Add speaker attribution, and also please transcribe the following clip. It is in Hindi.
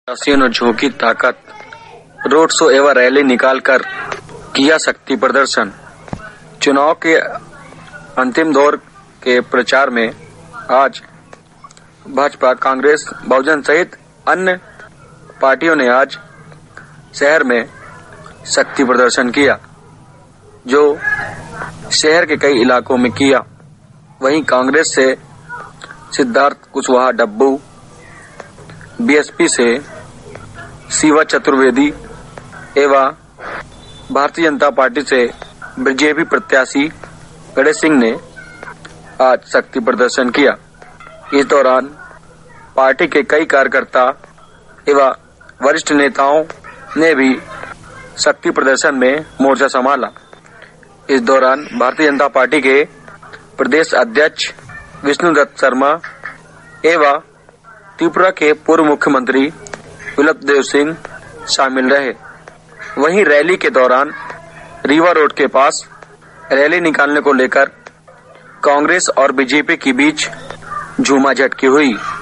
Speaker 1: ने झोंकी ताकत, रोड शो एवं रैली निकालकर किया शक्ति प्रदर्शन। चुनाव के अंतिम दौर के प्रचार में आज भाजपा, कांग्रेस, बहुजन सहित अन्य पार्टियों ने आज शहर में शक्ति प्रदर्शन किया, जो शहर के कई इलाकों में किया। वहीं कांग्रेस से सिद्धार्थ कुशवाहा डब्बू, बीएसपी से शिवा चतुर्वेदी एवं भारतीय जनता पार्टी से बीजेपी प्रत्याशी गणेश सिंह ने आज शक्ति प्रदर्शन किया। इस दौरान पार्टी के कई कार्यकर्ता एवं वरिष्ठ नेताओं ने भी शक्ति प्रदर्शन में मोर्चा संभाला। इस दौरान भारतीय जनता पार्टी के प्रदेश अध्यक्ष विष्णुदत्त शर्मा एवं त्रिपुरा के पूर्व मुख्यमंत्री विप्लवदेव सिंह शामिल रहे। वहीं रैली के दौरान रीवा रोड के पास रैली निकालने को लेकर कांग्रेस और बीजेपी के बीच झूमाझटकी हुई।